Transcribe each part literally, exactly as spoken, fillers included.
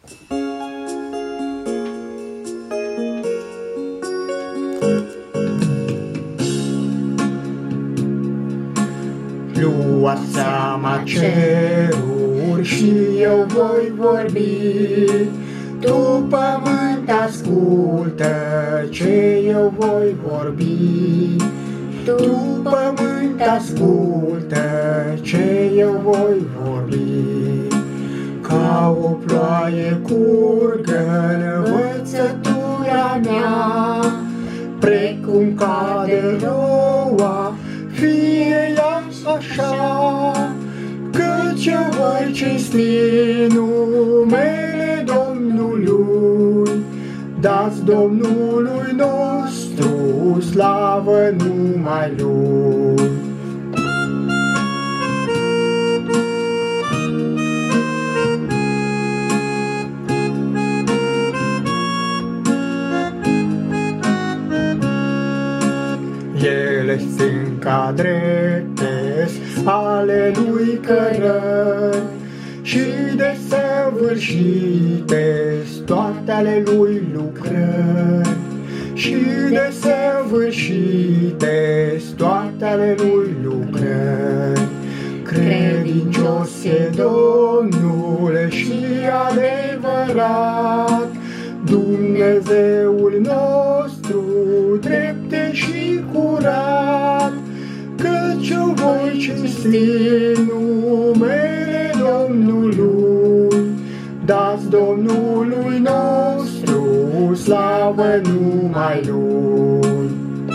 Luați seama ceruri și eu voi vorbi, tu pământ ascultă ce eu voi vorbi. Tu pământ ascultă ce eu voi vorbi. Ca o ploaie curgă învățătura mea, precum cade roa, fie ea așa, căci eu voi cinsti numele Domnului. Dați Domnului nostru slavă numai Lui. Ele sunt ca drepte ale lui cărări și desăvârșite toate ale lui lucrări. Și desăvârșite toate ale lui lucrări. Credincios e Domnul și adevărat, Dumnezeul nostru drepte și curat, căci eu voi cinsti numele Domnului. Dați Domnului nostru slavă numai Lui.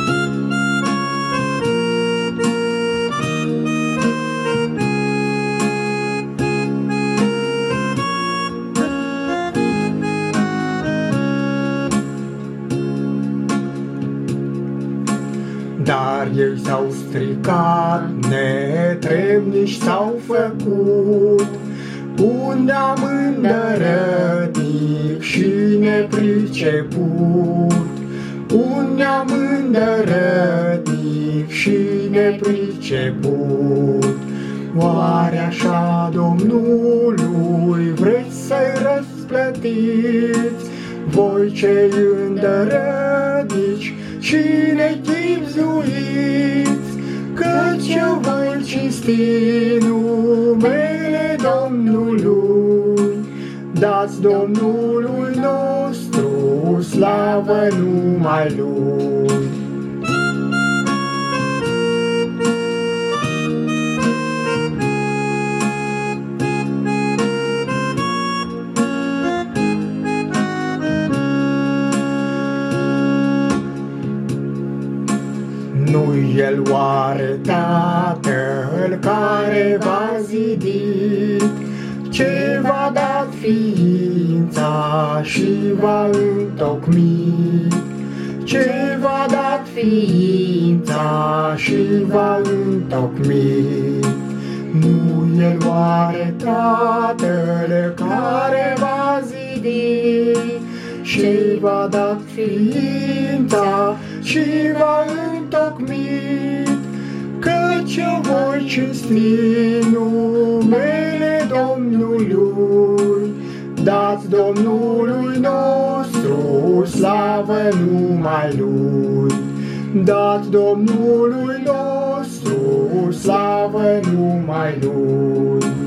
Dar ei s-au stricat, netrebnici s-au făcut, un neam îndărătnic și nepriceput. Un neam îndărătnic și nepriceput. Oare așa Domnului vreți să-i răsplătiți, voi cei îndărătnici și nechibzuiți, căci eu voi cinsti numele Domnului. Dați Domnului nostru slavă numai Lui. Nu-i El oare Tatăl care v-a zidit, ce v-a dat ființa și v-a întocmit? Ce v-a dat ființa și v-a întocmit? Nu El oare Tatăl care v-a zidit, ce v-a dat ființa și v-a întocmit? Căci eu voi cinsti numele Domnului. Dați Domnului nostru slavă numai Lui. Dați Domnului nostru slavă numai Lui.